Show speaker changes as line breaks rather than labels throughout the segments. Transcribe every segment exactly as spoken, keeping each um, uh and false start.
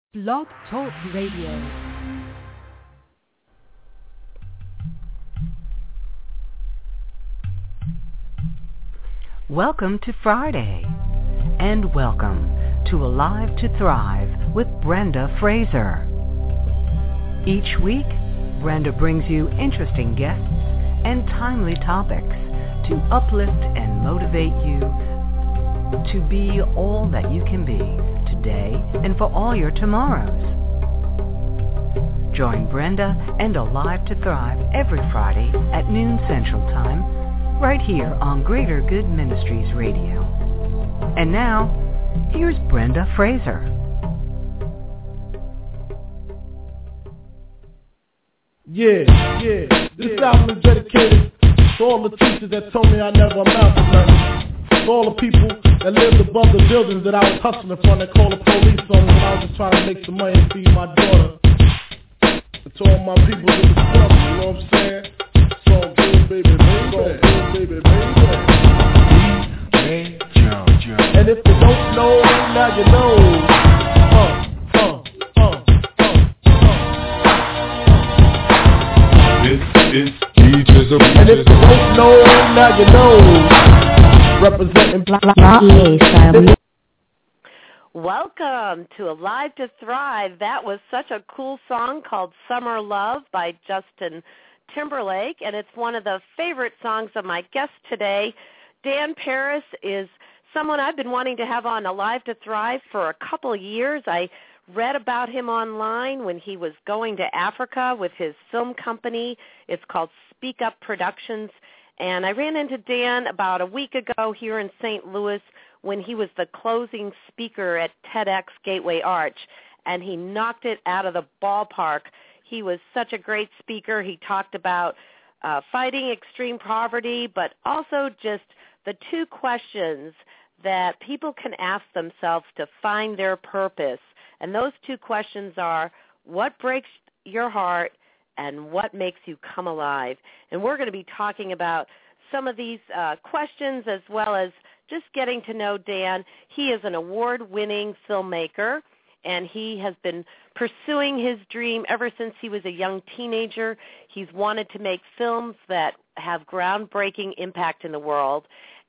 Blog Talk Radio. Welcome to Friday, and welcome to Alive to Thrive with Brenda Fraser. Each week, Brenda brings you interesting guests and timely topics to uplift and motivate you to be all that you can be today and for all your tomorrows. Join Brenda and Alive to Thrive every Friday at noon Central Time, right here on Greater Good Ministries Radio. And now, here's Brenda Fraser.
Yeah, yeah, this album is dedicated to all the teachers that told me I never amount to nothing. To all the people that lived above the buildings that I was hustling from, that called the police on me when I was just trying to make some money and feed my daughter. And to all my people that was struggling, you know what I'm saying? It's all good, baby, baby. It's all good, baby, baby. And if you don't know, now you know. Uh, uh, uh, uh, uh.
This is D Jizzle.
And if you don't know, now you know. Representing black style.
Welcome to Alive to Thrive. That was such a cool song called Summer Love by Justin Timberlake, and it's one of the favorite songs of my guest today. Dan Paris is someone I've been wanting to have on Alive to Thrive for a couple of years. I read about him online when he was going to Africa with his film company. It's called Speak Up Productions. And I ran into Dan about a week ago here in Saint Louis when he was the closing speaker at TEDx Gateway Arch, and he knocked it out of the ballpark. He was such a great speaker. He talked about uh, fighting extreme poverty, but also just the two questions that people can ask themselves to find their purpose. And those two questions are, what breaks your heart and what makes you come alive? And we're going to be talking about some of these uh, questions as well as just getting to know Dan. He is an award-winning filmmaker, and he has been pursuing his dream ever since he was a young teenager. He's wanted to make films that have groundbreaking impact in the world.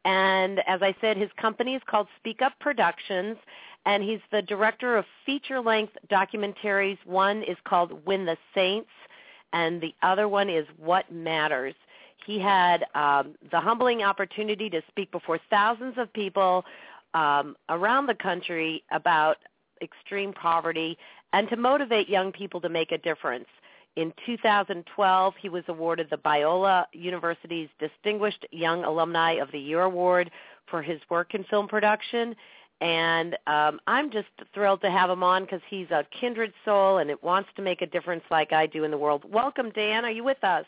And as I said, his company is called Speak Up Productions, and he's the director of feature-length documentaries. One is called Win the Saints, and the other one is What Matters. He had um, the humbling opportunity to speak before thousands of people um, around the country about extreme poverty and to motivate young people to make a difference. In two thousand twelve, he was awarded the Biola University's Distinguished Young Alumni of the Year Award for his work in film production. And um, I'm just thrilled to have him on because he's a kindred soul and it wants to make a difference like I do in the world. Welcome, Dan. Are you with us?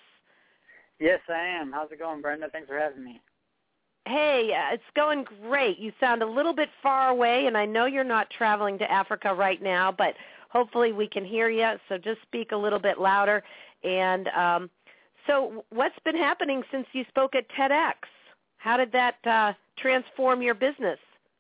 Yes, I am. How's it going, Brenda? Thanks for having me.
Hey, uh, it's going great. You sound a little bit far away, and I know you're not traveling to Africa right now, but hopefully we can hear you, so just speak a little bit louder. And um, so what's been happening since you spoke at TEDx? How did that uh, transform your business?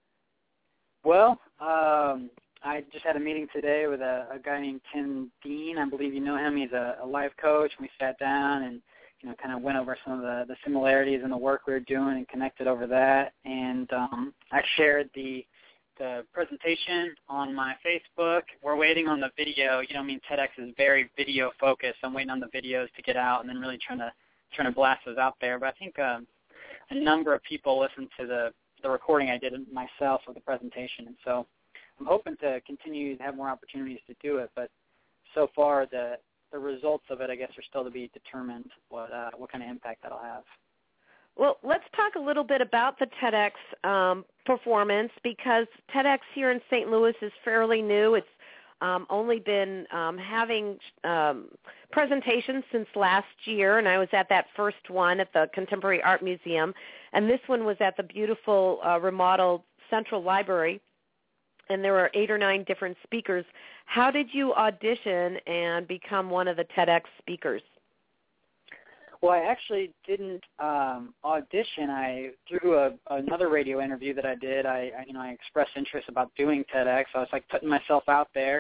Well, um, I just had a meeting today with a, a guy named Tim Dean. I believe you know him. He's a, a life coach. We sat down and, you know, kind of went over some of the, the similarities in the work we were doing and connected over that. And um, I shared the the presentation on my Facebook. We're waiting on the video. You know, I mean, TEDx is very video focused. I'm waiting on the videos to get out and then really trying to trying to blast those out there. But I think um, a number of people listened to the the recording I did myself of the presentation, and so I'm hoping to continue to have more opportunities to do it. But so far, the the results of it, I guess, are still to be determined. What uh, what kind of impact that'll have.
Well, let's talk a little bit about the TEDx um, performance because TEDx here in Saint Louis is fairly new. It's um, only been um, having um, presentations since last year, and I was at that first one at the Contemporary Art Museum, and this one was at the beautiful uh, remodeled Central Library, and there were eight or nine different speakers. How did you audition and become one of the TEDx speakers?
Well, I actually didn't um, audition. I through a, another radio interview that I did, I, I you know I expressed interest about doing TEDx. I was like putting myself out there,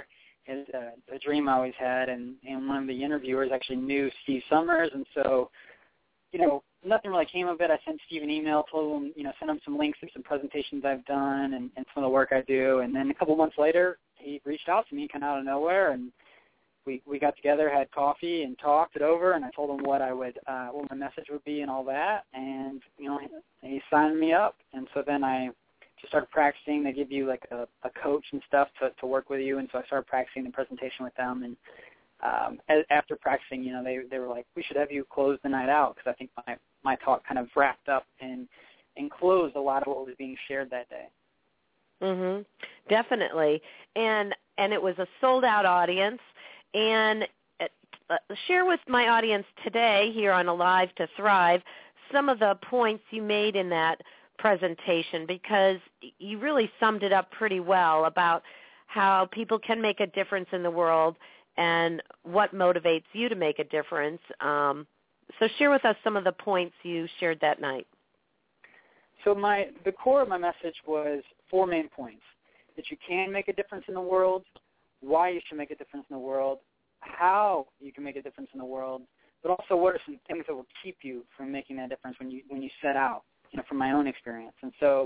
is a, a dream I always had, and, and one of the interviewers actually knew Steve Summers, and so, you know, nothing really came of it. I sent Steve an email, told him, you know, sent him some links to some presentations I've done and, and some of the work I do, and then a couple months later, he reached out to me kind of out of nowhere, and we we got together, had coffee, and talked it over, and I told him what I would, uh, what my message would be and all that, and, you know, he signed me up, and so then I just started practicing. They give you like a, a coach and stuff to, to work with you, and so I started practicing the presentation with them, and um, as, after practicing, you know, they they were like, we should have you close the night out, because I think my, my talk kind of wrapped up and, and closed a lot of what was being shared that day.
Mhm. Definitely. And and it was a sold-out audience. And uh, share with my audience today here on Alive to Thrive some of the points you made in that presentation, because you really summed it up pretty well about how people can make a difference in the world and what motivates you to make a difference. Um, so share with us some of the points you shared that night.
So my the core of my message was four main points: that you can make a difference in the world, why you should make a difference in the world, how you can make a difference in the world, but also what are some things that will keep you from making that difference when you when you set out, you know, from my own experience. And so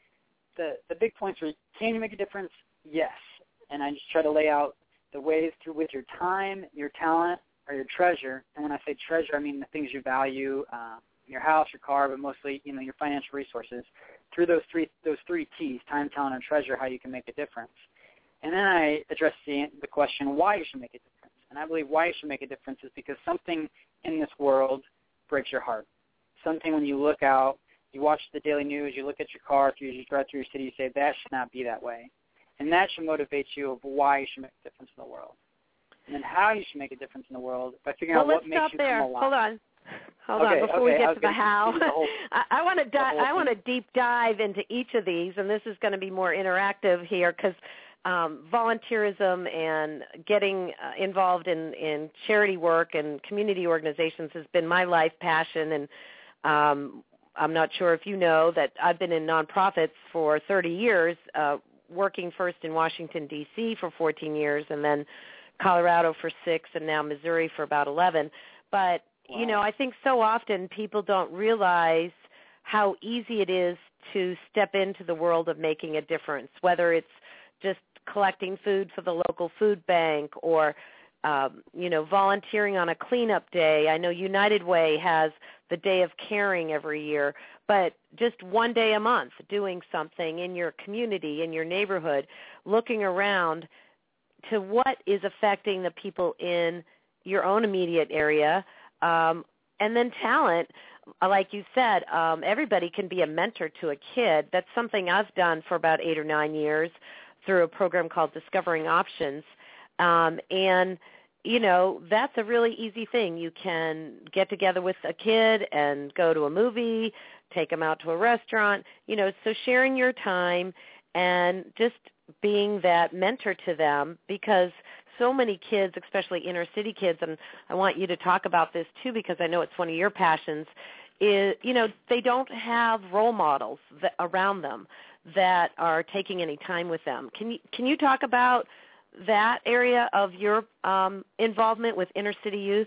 the the big points were, can you make a difference? Yes. And I just try to lay out the ways through which your time, your talent, or your treasure, and when I say treasure, I mean the things you value, uh, your house, your car, but mostly, you know, your financial resources, through those three those three T's, time, talent, and treasure, how you can make a difference. And then I address the, the question why you should make a difference. And I believe why you should make a difference is because something in this world breaks your heart. Something when you look out, you watch the daily news, you look at your car, you drive through your city, you say, that should not be that way. And that should motivate you of why you should make a difference in the world. And then how you should make a difference in the world by figuring
well,
out what makes you
there.
come alive.
Hold on. Hold
okay,
on, before
okay,
we get to the how,
the whole,
I, I want to di- I
thing.
want to deep dive into each of these, and this is going to be more interactive here because um, volunteerism and getting uh, involved in, in charity work and community organizations has been my life passion, and um, I'm not sure if you know that I've been in nonprofits for thirty years, uh, working first in Washington, D C for fourteen years, and then Colorado for six, and now Missouri for about eleven. But you know, I think so often people don't realize how easy it is to step into the world of making a difference, whether it's just collecting food for the local food bank or, um, you know, volunteering on a cleanup day. I know United Way has the Day of Caring every year, but just one day a month doing something in your community, in your neighborhood, looking around to what is affecting the people in your own immediate area. Um, and then talent, like you said, um, everybody can be a mentor to a kid. That's something I've done for about eight or nine years through a program called Discovering Options. Um, and, you know, that's a really easy thing. You can get together with a kid and go to a movie, take them out to a restaurant, you know, so sharing your time and just being that mentor to them, because so many kids, especially inner city kids, and I want you to talk about this too because I know it's one of your passions, is, you know, they don't have role models that, around them that are taking any time with them. Can you can you talk about that area of your um, involvement with inner city youth?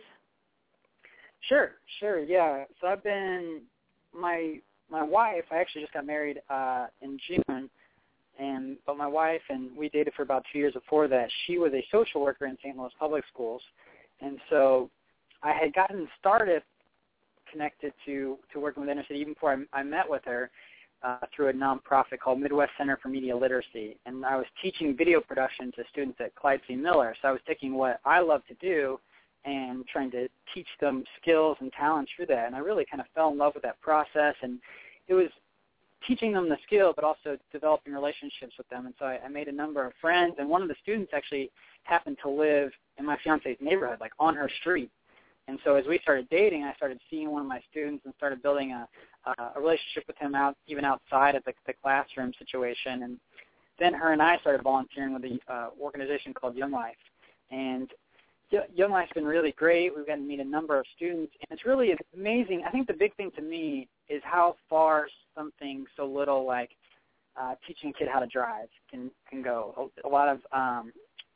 Sure, sure, yeah. So I've been, my my wife, I actually just got married uh, in June, and but my wife, and we dated for about two years before that, she was a social worker in Saint Louis Public Schools. And so I had gotten started connected to, to working with inner city even before I, I met with her uh, through a nonprofit called Midwest Center for Media Literacy. And I was teaching video production to students at Clyde C. Miller. So I was taking what I love to do and trying to teach them skills and talents through that. And I really kind of fell in love with that process. And it was teaching them the skill, but also developing relationships with them. And so I, I made a number of friends, and one of the students actually happened to live in my fiance's neighborhood, like on her street. And so as we started dating, I started seeing one of my students and started building a, a relationship with him out, even outside of the, the classroom situation. And then her and I started volunteering with an uh, organization called Young Life. And Young Life's been really great. We've gotten to meet a number of students, and it's really amazing. I think the big thing to me is how far something so little like uh, teaching a kid how to drive can, can go. A lot of um,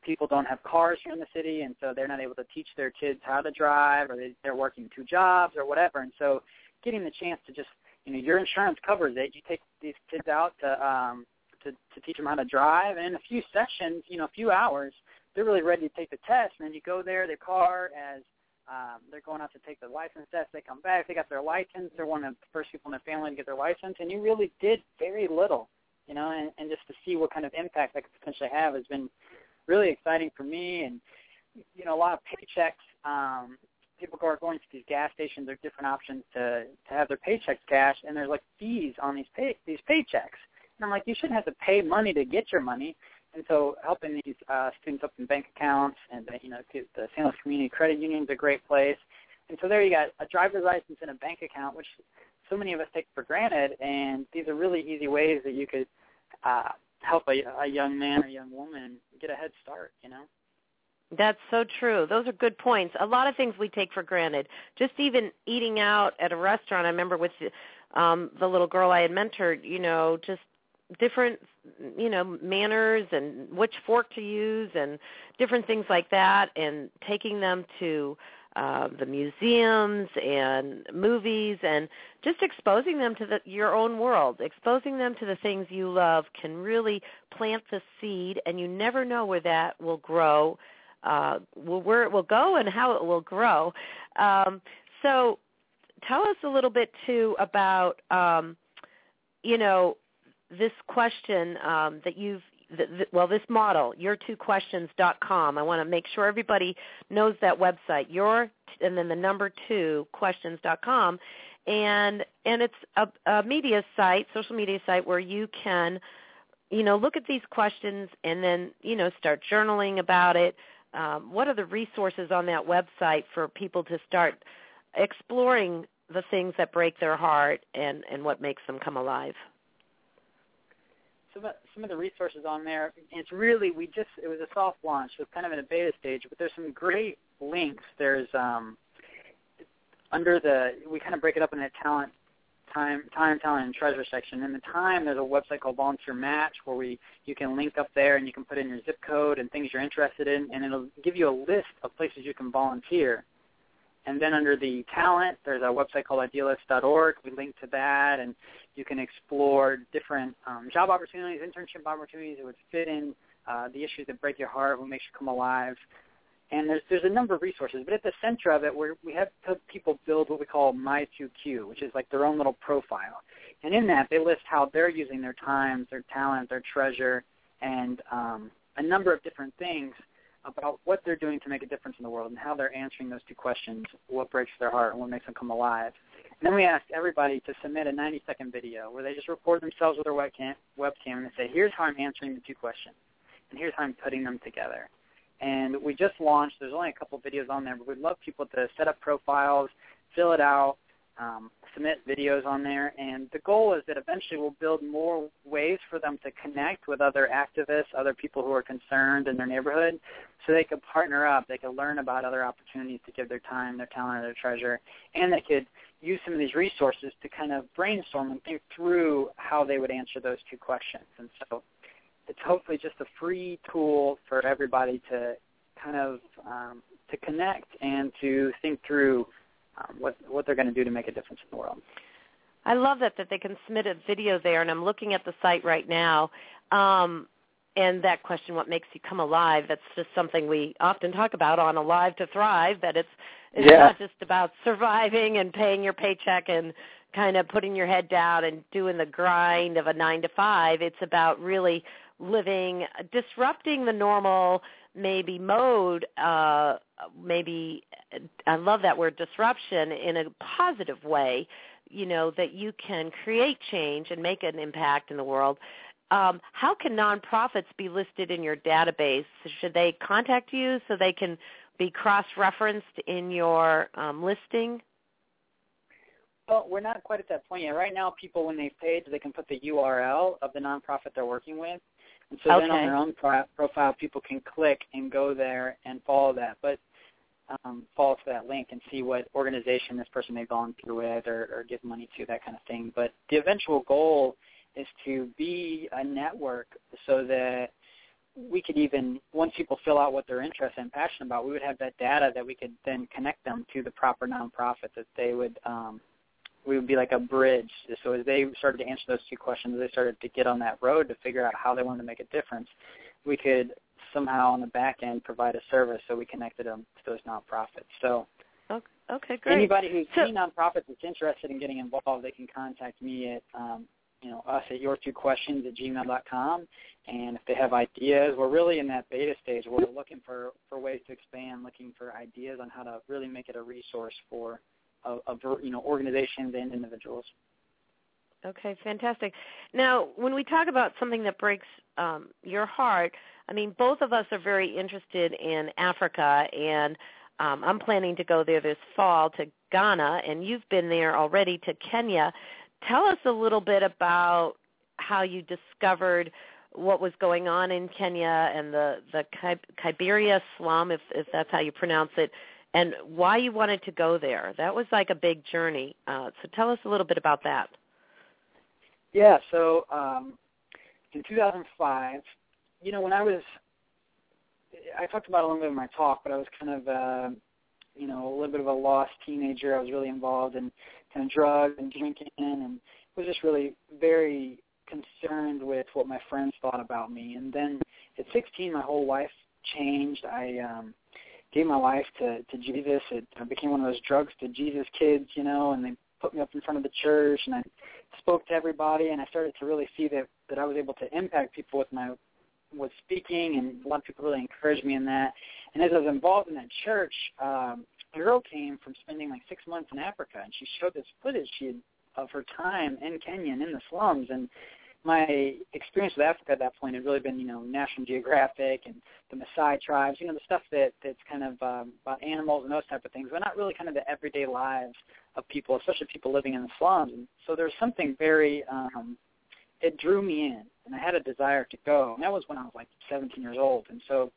people don't have cars here in the city, and so they're not able to teach their kids how to drive, or they, they're working two jobs or whatever. And so getting the chance to just, you know, your insurance covers it. You take these kids out to, um, to, to teach them how to drive, and in a few sessions, you know, a few hours, they're really ready to take the test. And then you go there, their car, as um, they're going out to take the license test, they come back, they got their license, they're one of the first people in their family to get their license, and you really did very little, you know, and, and just to see what kind of impact that could potentially have has been really exciting for me. And, you know, a lot of paychecks, um, people are going to these gas stations, there are different options to, to have their paychecks cashed, and there's like fees on these pay, these paychecks. And I'm like, you shouldn't have to pay money to get your money. And so helping these uh, students open bank accounts, and, you know, the Saint Louis Community Credit Union is a great place. And so there you got a driver's license and a bank account, which so many of us take for granted, and these are really easy ways that you could uh, help a, a young man or young woman get a head start, you know.
That's so true. Those are good points. A lot of things we take for granted. Just even eating out at a restaurant, I remember with um, the little girl I had mentored, you know, just different, you know, manners and which fork to use and different things like that, and taking them to uh, the museums and movies and just exposing them to the, your own world, exposing them to the things you love can really plant the seed, and you never know where that will grow, uh, where it will go and how it will grow. Um, so tell us a little bit, too, about, um, you know, this question um, that you've, the, the, well, this model, your two questions dot com. I want to make sure everybody knows that website, your, and then the number two, questions dot com. And, and it's a, a media site, social media site where you can, you know, look at these questions and then, you know, start journaling about it. Um, what are the resources on that website for people to start exploring the things that break their heart and, and what makes them come alive?
Some of, some of the resources on there, it's really, we just, it was a soft launch, so it's kind of in a beta stage, but there's some great links. There's, um, under the, we kind of break it up in a talent, time, time, talent, and treasure section. In the time, there's a website called Volunteer Match where we, you can link up there and you can put in your zip code and things you're interested in, and it'll give you a list of places you can volunteer. And then under the talent, there's a website called idealist dot org. We link to that, and you can explore different um, job opportunities, internship opportunities that would fit in uh, the issues that break your heart, what makes you come alive. And there's there's a number of resources, but at the center of it, we're, we have people build what we call My two Q, which is like their own little profile. And in that, they list how they're using their time, their talent, their treasure, and um, a number of different things about what they're doing to make a difference in the world and how they're answering those two questions, what breaks their heart and what makes them come alive. And then we ask everybody to submit a ninety-second video where they just record themselves with their webcam, webcam and they say, here's how I'm answering the two questions, and here's how I'm putting them together. And we just launched. There's only a couple videos on there, but we'd love people to set up profiles, fill it out, um, submit videos on there. And the goal is that eventually we'll build more ways for them to connect with other activists, other people who are concerned in their neighborhood, so they could partner up. They could learn about other opportunities to give their time, their talent, their treasure, and they could use some of these resources to kind of brainstorm and think through how they would answer those two questions. And so it's hopefully just a free tool for everybody to kind of um, to connect and to think through um, what what they're going to do to make a difference in the world.
I love that, that they can submit a video there, and I'm looking at the site right now. Um, and that question, what makes you come alive, that's just something we often talk about on Alive to Thrive, that it's, it's yeah. not just about surviving and paying your paycheck and kind of putting your head down and doing the grind of a nine to five. It's about really living, disrupting the normal maybe mode, uh, maybe, I love that word, disruption, in a positive way, you know, that you can create change and make an impact in the world. Um, how can nonprofits be listed in your database? Should they contact you so they can be cross-referenced in your um, listing?
Well, we're not quite at that point yet. Right now, people, when they've paid, they can put the U R L of the nonprofit they're working with. And so
okay.
then on their own pro- profile, people can click and go there and follow that, but um, follow to that link and see what organization this person may volunteer with or, or give money to, that kind of thing. But the eventual goal is to be a network so that we could even, once people fill out what they're interested and passionate about, we would have that data that we could then connect them to the proper nonprofit that they would, um, we would be like a bridge. So as they started to answer those two questions, they started to get on that road to figure out how they wanted to make a difference. We could somehow on the back end provide a service, so we connected them to those nonprofits. So
okay, okay great.
Anybody who's
so,
any nonprofit that's interested in getting involved, they can contact me at, um, you know, us at your two questions at gmail dot com. And if they have ideas, we're really in that beta stage where we're looking for, for ways to expand, looking for ideas on how to really make it a resource for, a, a, you know, organizations and individuals.
Okay, fantastic. Now, when we talk about something that breaks um, your heart, I mean, both of us are very interested in Africa, and um, I'm planning to go there this fall to Ghana, and you've been there already to Kenya. Tell us a little bit about how you discovered what was going on in Kenya and the, the Kibera slum, if, if that's how you pronounce it, and why you wanted to go there. That was like a big journey. Uh, so tell us a little bit about that.
Yeah, so um, in two thousand five, you know, when I was, I talked about it a little bit in my talk, but I was kind of, uh, you know, a little bit of a lost teenager. I was really involved in kind of drugs and drinking, and was just really very concerned with what my friends thought about me. And then at sixteen, my whole life changed. I um, gave my life to, to Jesus. It, I became one of those drugs to Jesus kids, you know, and they put me up in front of the church, and I spoke to everybody, and I started to really see that, that I was able to impact people with my with speaking, and a lot of people really encouraged me in that. And as I was involved in that church, um, a girl came from spending like six months in Africa, and she showed this footage she had of her time in Kenya and in the slums. And my experience with Africa at that point had really been, you know, National Geographic and the Maasai tribes, you know, the stuff that that's kind of um, about animals and those type of things, but not really kind of the everyday lives of people, especially people living in the slums. And so there was something very, um, it drew me in, and I had a desire to go. And that was when I was like seventeen years old. And so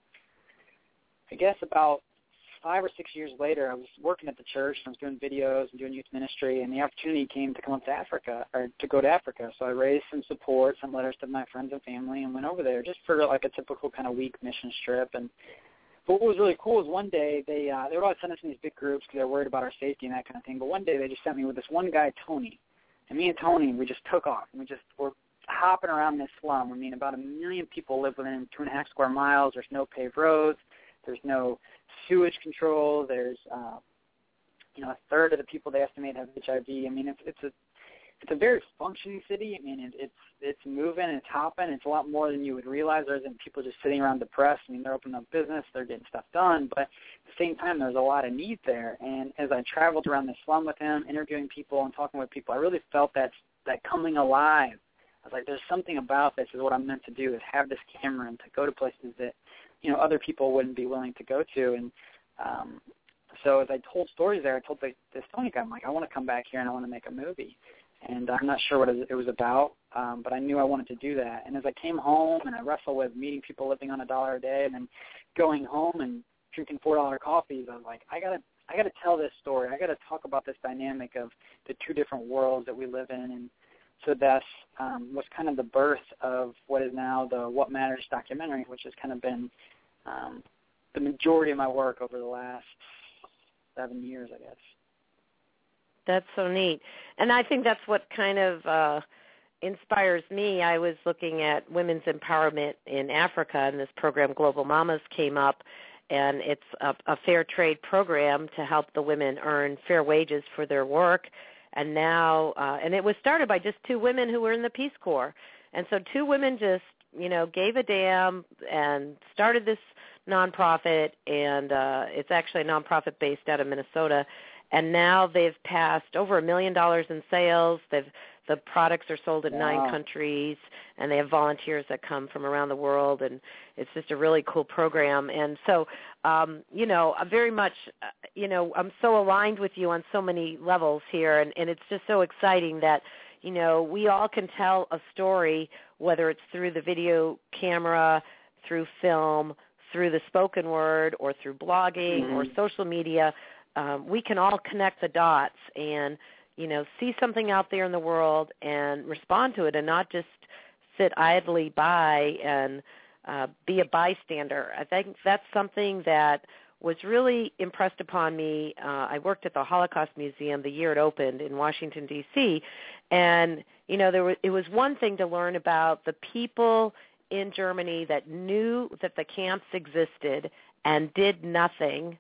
I guess about five or six years later, I was working at the church, and I was doing videos and doing youth ministry, and the opportunity came to come up to Africa, or to go to Africa. So I raised some support, some letters to my friends and family, and went over there just for like a typical kind of week mission trip. And but what was really cool is one day they uh, they would always send us in these big groups because they were worried about our safety and that kind of thing. But one day they just sent me with this one guy, Tony, and me and Tony, we just took off, and we just were hopping around this slum. I mean, about a million people live within two and a half square miles. There's no paved roads. There's no sewage control. There's, uh, you know, a third of the people they estimate have H I V. I mean, it's it's a it's a very functioning city. I mean, it, it's it's moving, it's hopping. It's a lot more than you would realize. There isn't people just sitting around depressed. I mean, they're opening up business, they're getting stuff done, but at the same time, there's a lot of need there. And as I traveled around the slum with him, interviewing people and talking with people, I really felt that that coming alive. I was like, there's something about this is what I'm meant to do, is have this camera and to go to places that, you know, other people wouldn't be willing to go to. And um, so as I told stories there, I told the, this Tony guy, I'm like, I want to come back here and I want to make a movie. And I'm not sure what it was about, um, but I knew I wanted to do that. And as I came home and I wrestled with meeting people living on a dollar a day and then going home and drinking four dollar coffees, I was like, I gotta, I gotta tell this story. I gotta talk about this dynamic of the two different worlds that we live in. And so that's um, was kind of the birth of what is now the What Matters documentary, which has kind of been um, the majority of my work over the last seven years, I guess.
That's so neat. And I think that's what kind of uh, inspires me. I was looking at women's empowerment in Africa, and this program, Global Mamas, came up, and it's a, a fair trade program to help the women earn fair wages for their work. And now, uh, and it was started by just two women who were in the Peace Corps. And so two women just, you know, gave a damn and started this nonprofit, and uh, it's actually a nonprofit based out of Minnesota. And now they've passed over a million dollars in sales. They've the products are sold in
wow.
nine countries, and they have volunteers that come from around the world, and it's just a really cool program. And so, um, you know, I'm very much, uh, you know, I'm so aligned with you on so many levels here, and, and it's just so exciting that, you know, we all can tell a story, whether it's through the video camera, through film, through the spoken word, or through blogging
mm-hmm.
or social media. Um, we can all connect the dots and, you know, see something out there in the world and respond to it, and not just sit idly by and uh, be a bystander. I think that's something that was really impressed upon me. Uh, I worked at the Holocaust Museum the year it opened in Washington, D C, and, you know, there was, it was one thing to learn about the people in Germany that knew that the camps existed and did nothing,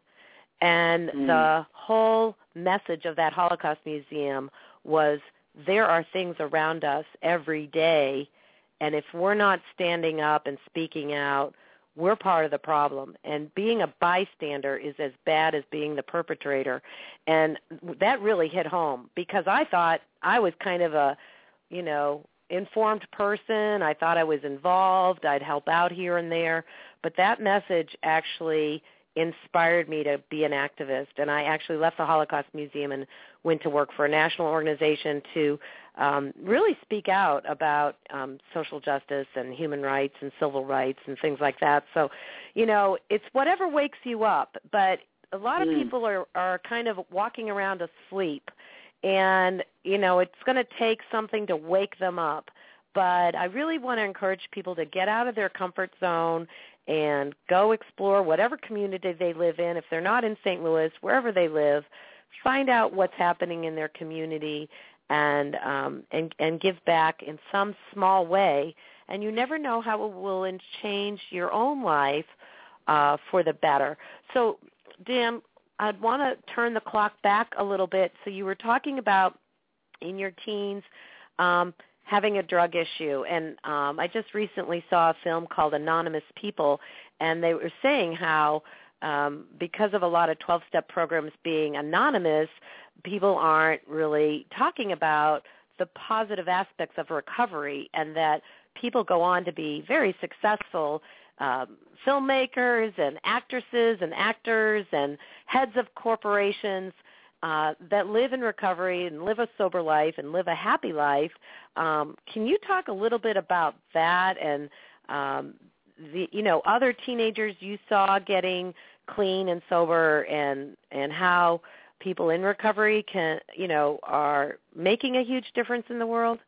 and mm. the whole message of that Holocaust Museum was there are things around us every day, and if we're not standing up and speaking out, we're part of the problem. And being a bystander is as bad as being the perpetrator. And that really hit home because I thought I was kind of a, you know, informed person. I thought I was involved. I'd help out here and there. But that message actually inspired me to be an activist. And I actually left the Holocaust Museum and went to work for a national organization to um, really speak out about um, social justice and human rights and civil rights and things like that. So, you know, it's whatever wakes you up. But a lot mm. of people are, are kind of walking around asleep. And, you know, it's going to take something to wake them up. But I really want to encourage people to get out of their comfort zone and go explore whatever community they live in. If they're not in Saint Louis, wherever they live, find out what's happening in their community and um, and, and give back in some small way. And you never know how it will change your own life uh, for the better. So, Dan, I'd want to turn the clock back a little bit. So you were talking about in your teens um, having a drug issue. And um, I just recently saw a film called Anonymous People, and they were saying how um, because of a lot of twelve-step programs being anonymous, people aren't really talking about the positive aspects of recovery and that people go on to be very successful um, filmmakers and actresses and actors and heads of corporations uh, that live in recovery and live a sober life and live a happy life. Um, can you talk a little bit about that and um, the you know other teenagers you saw getting clean and sober and and how people in recovery can you know are making a huge difference in the world?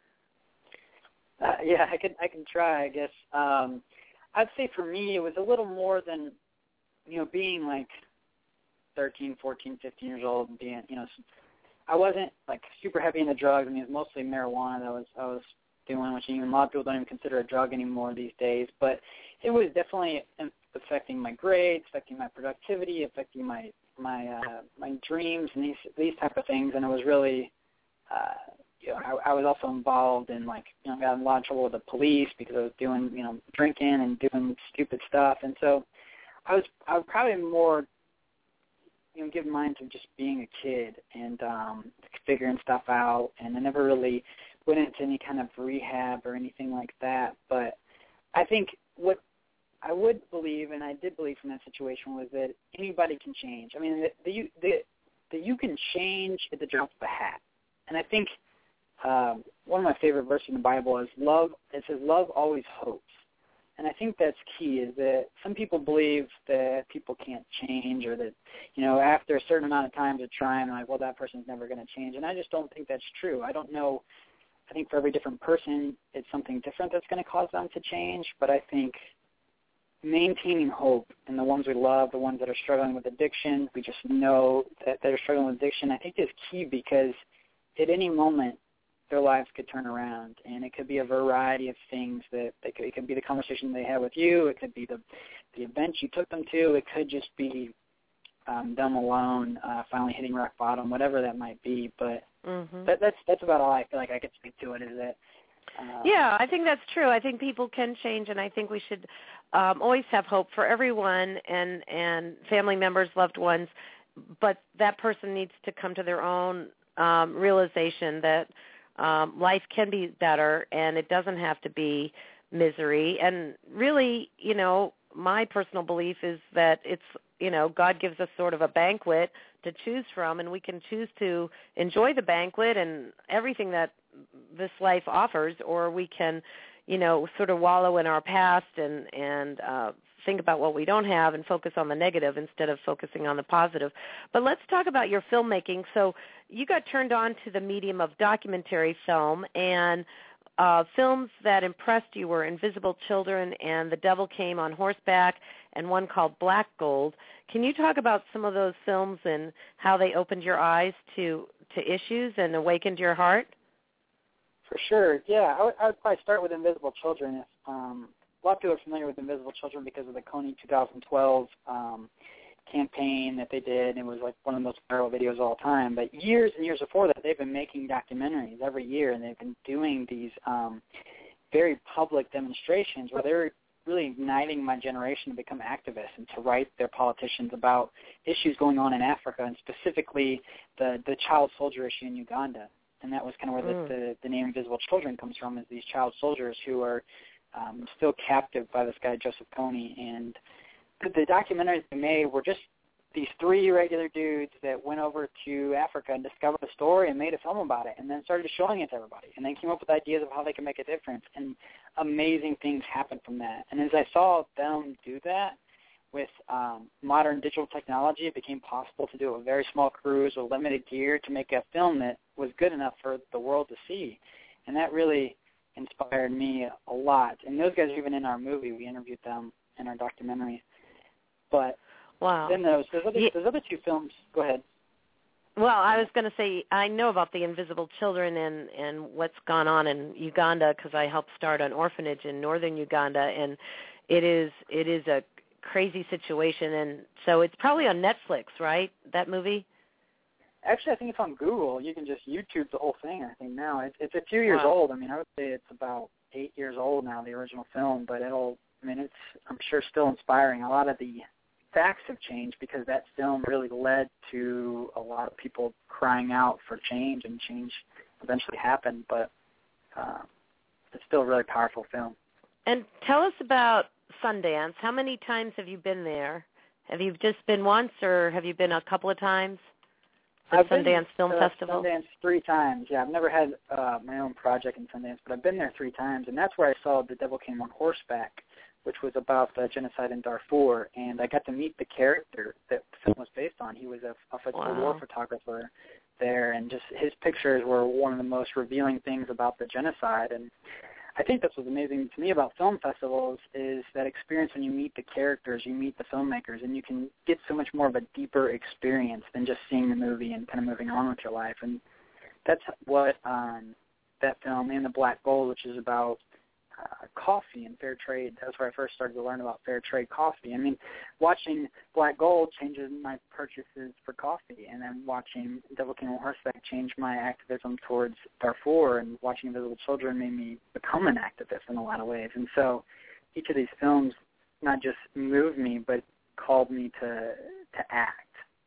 Uh, yeah, I can I can try. I guess um, I'd say for me it was a little more than you know being like thirteen, fourteen, fifteen years old and being you know I wasn't like super heavy into drugs. I mean, it was mostly marijuana that I was I was doing, which even a lot of people don't even consider a drug anymore these days. But it was definitely affecting my grades, affecting my productivity, affecting my my uh, my dreams and these these type of things. And it was really, uh, you know, I, I was also involved in like you know got in a lot of trouble with the police because I was doing you know drinking and doing stupid stuff. And so I was I was probably more you know give mine to just being a kid and um, figuring stuff out. And I never really went into any kind of rehab or anything like that. But I think what I would believe, and I did believe from that situation, was that anybody can change. I mean, that the, the, the you can change at the drop of a hat. And I think um, one of my favorite verses in the Bible is love. It says, love always hopes. And I think that's key, is that some people believe that people can't change or that, you know, after a certain amount of time of trying, like, well, that person's never going to change. And I just don't think that's true. I don't know. I think for every different person, it's something different that's going to cause them to change. But I think maintaining hope in the ones we love, the ones that are struggling with addiction, we just know that they're struggling with addiction, I think is key because at any moment their lives could turn around, and it could be a variety of things. That they could, it could be the conversation they had with you, it could be the the event you took them to, it could just be um, them alone, uh, finally hitting rock bottom, whatever that might be. But mm-hmm. that, that's that's about all I feel like I could speak to it. Is that Uh,
yeah, I think that's true. I think people can change, and I think we should um, always have hope for everyone and, and family members, loved ones, but that person needs to come to their own um, realization that um, life can be better, and it doesn't have to be misery. And really, you know, my personal belief is that it's, you know, God gives us sort of a banquet to choose from, and we can choose to enjoy the banquet and everything that this life offers, or we can, you know, sort of wallow in our past and, and uh, think about what we don't have and focus on the negative instead of focusing on the positive. But let's talk about your filmmaking. So you got turned on to the medium of documentary film, and uh, films that impressed you were Invisible Children and The Devil Came on Horseback, and one called Black Gold. Can you talk about some of those films and how they opened your eyes to, to issues and awakened your heart?
For sure, yeah. I would, I would probably start with Invisible Children. Um, a lot of people are familiar with Invisible Children because of the Kony twenty twelve um, campaign that they did. It was like one of the most viral videos of all time. But years and years before that, they've been making documentaries every year, and they've been doing these um, very public demonstrations where they're really igniting my generation to become activists and to write their politicians about issues going on in Africa, and specifically the, the child soldier issue in Uganda. And that was kind of where mm. the, the, the name Invisible Children comes from, is these child soldiers who are um, still captive by this guy, Joseph Kony. And the, the documentaries they made were just these three regular dudes that went over to Africa and discovered the story and made a film about it, and then started showing it to everybody, and then came up with ideas of how they can make a difference. And amazing things happened from that. And as I saw them do that with um, modern digital technology, it became possible to do a very small crews with limited gear to make a film that was good enough for the world to see. And that really inspired me a lot. And those guys are even in our movie. We interviewed them in our documentary. But
wow.
then those, those, other,
yeah.
those other two films, go ahead.
Well, I was going to say I know about the Invisible Children and, and what's gone on in Uganda because I helped start an orphanage in northern Uganda, and it is it is a crazy situation. And so it's probably on Netflix, right, that movie?
Actually, I think it's on Google. You can just YouTube the whole thing, I think, now. It's, it's a few years
wow.
old. I mean, I would say it's about eight years old now, the original film, but it'll, I mean, it's, I'm sure, still inspiring. A lot of the facts have changed because that film really led to a lot of people crying out for change, and change eventually happened, but uh, it's still a really powerful film. And
tell us about Sundance. How many times have you been there? Have you just been once, or have you been a couple of times? The
I've
Sundance
been,
Film
uh,
Festival?
Sundance three times. Yeah, I've never had uh, my own project in Sundance, but I've been there three times, and that's where I saw The Devil Came on Horseback, which was about the genocide in Darfur, and I got to meet the character that the film was based on. He was a, a, wow. a war photographer there, and just his pictures were one of the most revealing things about the genocide. And I think that's what's amazing to me about film festivals is that experience when you meet the characters, you meet the filmmakers, and you can get so much more of a deeper experience than just seeing the movie and kind of moving on with your life. And that's what um, that film, and The Black Gold, which is about uh, coffee and fair trade. That's where I first started to learn about fair trade coffee. I mean, watching Black Gold changes my purchases for coffee, and then watching Devil Came on Horseback changed my activism towards Darfur, and watching Invisible Children made me become an activist in a lot of ways. And so each of these films not just moved me, but called me to to act.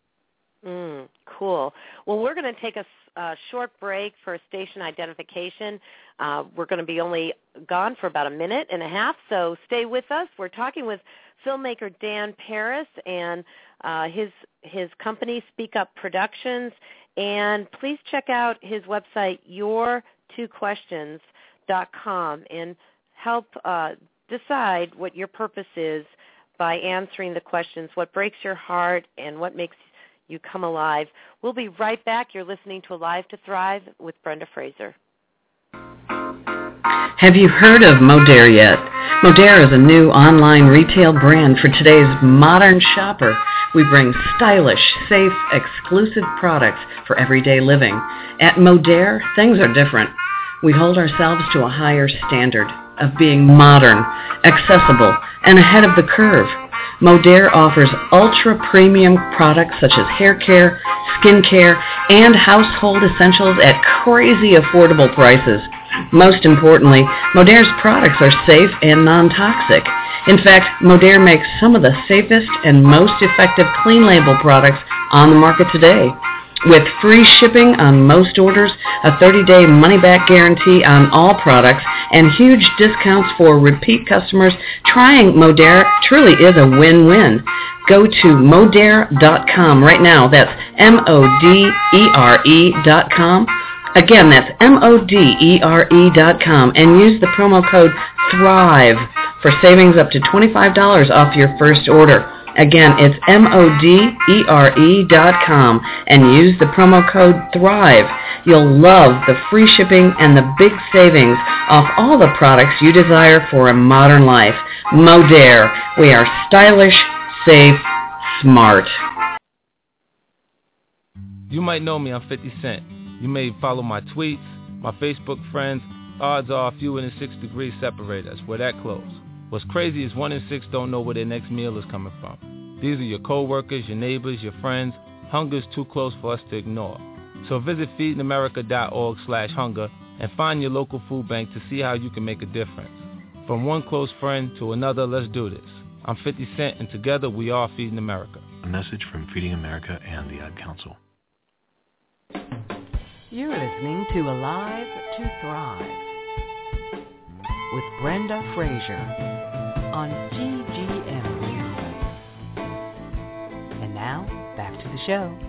Mm, cool. Well, we're going to take a uh, short break for station identification. Uh, we're going to be only gone for about a minute and a half, so stay with us. We're talking with filmmaker Dan Paris and uh, his his company, Speak Up Productions. And please check out his website, your two questions dot com, and help uh, decide what your purpose is by answering the questions, what breaks your heart and what makes you come alive. We'll be right back. You're listening to Alive to Thrive with Brenda Fraser.
Have you heard of Modere yet? Modere is a new online retail brand for today's modern shopper. We bring stylish, safe, exclusive products for everyday living. At Modere, things are different. We hold ourselves to a higher standard of being modern, accessible, and ahead of the curve. Modere offers ultra-premium products such as hair care, skin care, and household essentials at crazy affordable prices. Most importantly, Modere's products are safe and non-toxic. In fact, Modere makes some of the safest and most effective clean label products on the market today. With free shipping on most orders, a thirty-day money-back guarantee on all products, and huge discounts for repeat customers, trying Modere truly is a win-win. Go to modere dot com right now. That's M O D E R E dot com. Again, that's M O D E R E dot com, and use the promo code THRIVE for savings up to twenty-five dollars off your first order. Again, it's M O D E R E dot com and use the promo code THRIVE. You'll love the free shipping and the big savings off all the products you desire for a modern life. Modere. We are stylish, safe, smart.
You might know me, I'm fifty Cent. You may follow my tweets, my Facebook friends. Odds are fewer than six degrees separate us. We're that close. What's crazy is one in six don't know where their next meal is coming from. These are your co-workers, your neighbors, your friends. Hunger's too close for us to ignore. So visit feedingamerica.org slash hunger and find your local food bank to see how you can make a difference. From one close friend to another, let's do this. I'm fifty Cent, and together we are Feeding America.
A message from Feeding America and the Ad Council.
You're listening to Alive to Thrive with Brenda Frazier on G G M Radio. And now, back to the show.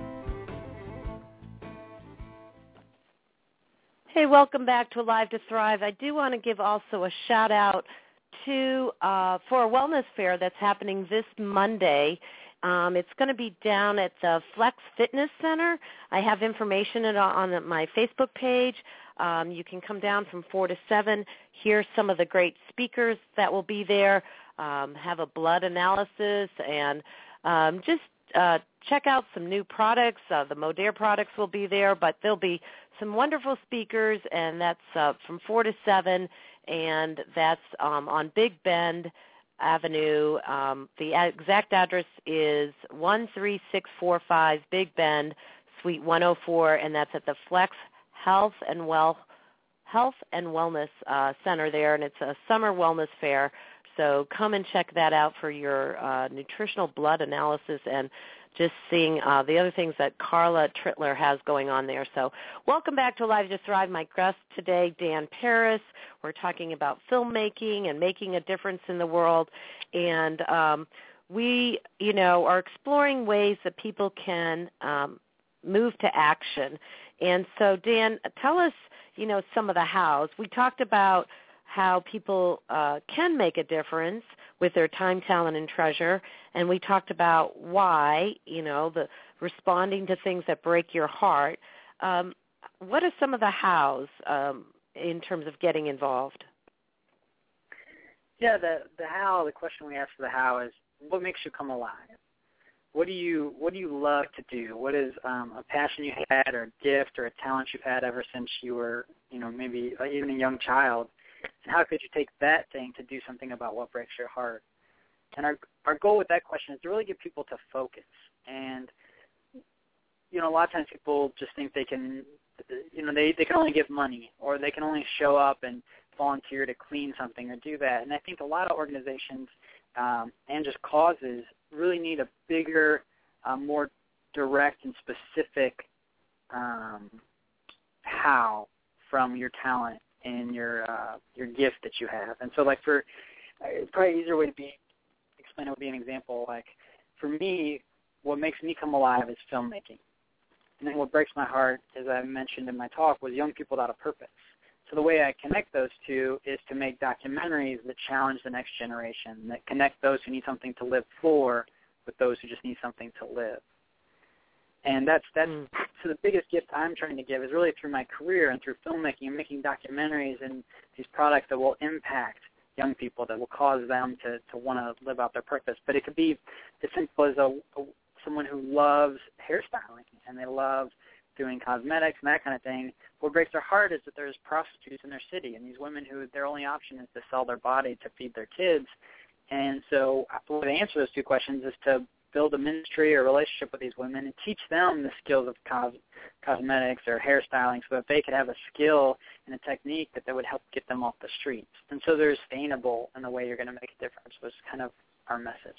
Hey, welcome back to Alive to Thrive. I do want to give also a shout out to uh, for a wellness fair that's happening this Monday. Um, it's going to be down at the Flex Fitness Center. I have information on, on my Facebook page. Um, you can come down from four to seven, hear some of the great speakers that will be there, um, have a blood analysis, and um, just uh, check out some new products. Uh, the Modere products will be there, but there'll be some wonderful speakers, and that's uh, from four to seven, and that's um, on Big Bend Avenue. Um, the exact address is one three six four five Big Bend, Suite one oh four, and that's at the Flex Health and Well Health and Wellness uh, Center there, and it's a summer wellness fair. So come and check that out for your uh, nutritional blood analysis and just seeing uh, the other things that Carla Trittler has going on there. So welcome back to Alive to Thrive. My guest today, Dan Paris. We're talking about filmmaking and making a difference in the world. And um, we, you know, are exploring ways that people can um, move to action. And so, Dan, tell us, you know, some of the hows. We talked about how people uh, can make a difference with their time, talent, and treasure, and we talked about why, you know, the responding to things that break your heart. Um, what are some of the hows um, in terms of getting involved?
Yeah, the the how, the question we ask for the how is, what makes you come alive? What do you what do you love to do? What is um, a passion you had, or a gift, or a talent you've had ever since you were, you know, maybe even a young child? And how could you take that thing to do something about what breaks your heart? And our our goal with that question is to really get people to focus. And, you know, a lot of times people just think they can, you know, they, they can only give money, or they can only show up and volunteer to clean something or do that. And I think a lot of organizations um, and just causes really need a bigger, uh, more direct and specific um, how from your talent and your uh, your gift that you have. And so, like, for it's probably an easier way to be explain it would be an example. Like, for me, what makes me come alive is filmmaking. And then what breaks my heart, as I mentioned in my talk, was young people without a purpose. So the way I connect those two is to make documentaries that challenge the next generation, that connect those who need something to live for with those who just need something to live. And that's that's mm. so the biggest gift I'm trying to give is really through my career and through filmmaking and making documentaries and these products that will impact young people, that will cause them to, to want to live out their purpose. But it could be as simple as a, a someone who loves hairstyling and they love doing cosmetics and that kind of thing. What breaks their heart is that there's prostitutes in their city, and these women who their only option is to sell their body to feed their kids. And so the way to answer those two questions is to build a ministry or relationship with these women and teach them the skills of cos- cosmetics or hairstyling so that they could have a skill and a technique that, that would help get them off the streets. And so they're sustainable in the way you're going to make a difference was kind of our message.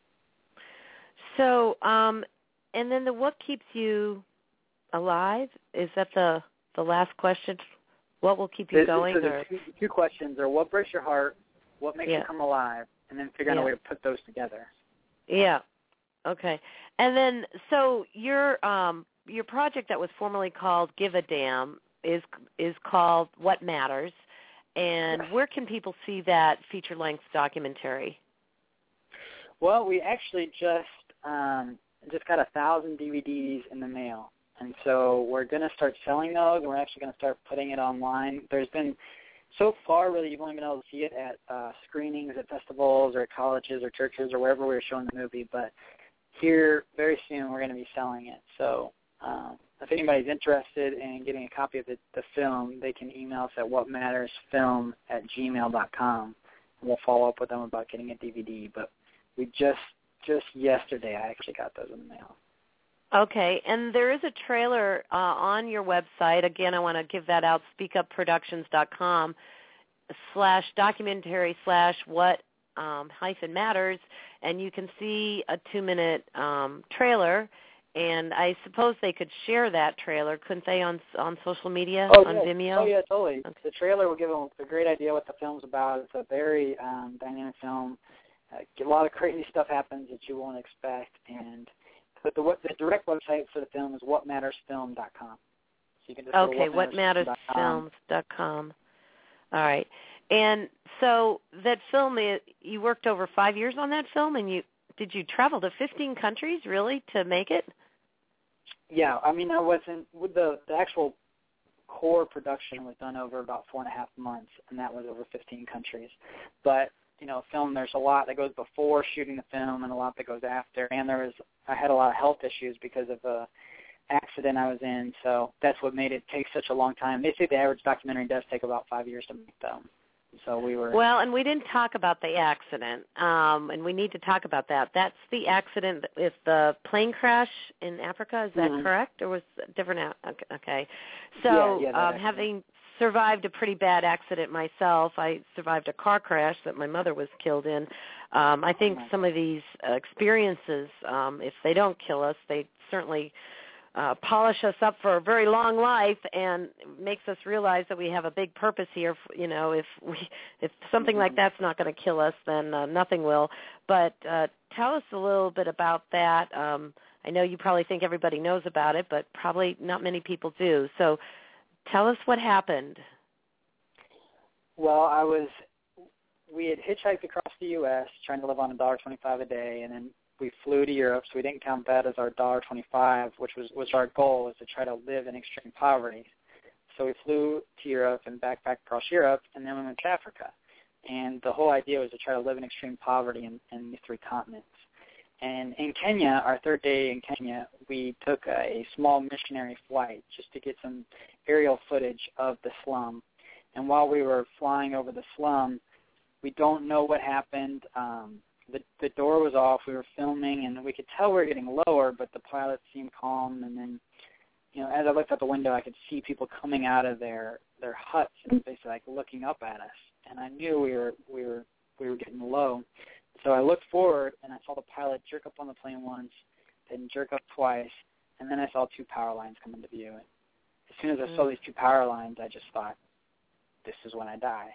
So, um, and then the what keeps you alive? Is that the, the last question? What will keep you going?
So the
or?
two, two questions are what breaks your heart, what makes
yeah.
you come alive, and then figure out
yeah.
a way to put those together.
Yeah. Okay. And then, so your um, your project that was formerly called Give a Damn is is called What Matters, and where can people see that feature-length documentary?
Well, we actually just um, just got a thousand D V Ds in the mail, and so we're going to start selling those, and we're actually going to start putting it online. There's been, so far, really, you've only been able to see it at uh, screenings at festivals or at colleges or churches or wherever we were showing the movie, but here, very soon, we're going to be selling it. So um, if anybody's interested in getting a copy of the, the film, they can email us at whatmattersfilm at gmail dot com, and we'll follow up with them about getting a D V D. But we just, just yesterday, I actually got those in the mail.
Okay, and there is a trailer uh, on your website. Again, I want to give that out, speak up productions dot com slash documentary slash what um, hyphen matters, and you can see a two-minute um, trailer, and I suppose they could share that trailer, couldn't they, on on social media,
oh,
on
yeah.
Vimeo?
Oh, yeah, totally.
Okay.
The trailer will give them a great idea what the film's about. It's a very um, dynamic film. Uh, a lot of crazy stuff happens that you won't expect, and But the, the direct website for the film is what matters film dot com. So you can just
okay,
go
what matters films dot com. All right. And so that film, you worked over five years on that film, and you did you travel to fifteen countries, really, to make it?
Yeah, I mean, I wasn't, with the, the actual core production was done over about four and a half months, and that was over fifteen countries. But you know, film, there's a lot that goes before shooting the film and a lot that goes after. And there was, I had a lot of health issues because of the accident I was in, so that's what made it take such a long time. They say the average documentary does take about five years to make them. So we were...
Well, and we didn't talk about the accident, um, and we need to talk about that. That's the accident with the plane crash in Africa, is that mm-hmm. correct? Or was it different? Okay. So
yeah, yeah,
um, having... survived a pretty bad accident myself. I survived a car crash that my mother was killed in. Um, I think some of these uh, experiences, um, if they don't kill us, they certainly uh, polish us up for a very long life and makes us realize that we have a big purpose here. You know, if we, if something like that's not going to kill us, then uh, nothing will. But uh, tell us a little bit about that. Um, I know you probably think everybody knows about it, but probably not many people do. So tell us what happened.
Well, I was, we had hitchhiked across the U S trying to live on one dollar twenty-five a day, and then we flew to Europe, so we didn't count that as our one dollar twenty-five, which was, was our goal, was to try to live in extreme poverty. So we flew to Europe and backpacked across Europe, and then we went to Africa. And the whole idea was to try to live in extreme poverty in, in these three continents. And in Kenya, our third day in Kenya, we took a, a small missionary flight just to get some aerial footage of the slum. And while we were flying over the slum, we don't know what happened. Um, the, the door was off. We were filming, and we could tell we were getting lower, but the pilot seemed calm. And then, you know, as I looked out the window, I could see people coming out of their, their huts and basically like looking up at us. And I knew we were we were we were getting low. So I looked forward, and I saw the pilot jerk up on the plane once, then jerk up twice, and then I saw two power lines come into view. And as soon as I saw these two power lines, I just thought, this is when I die.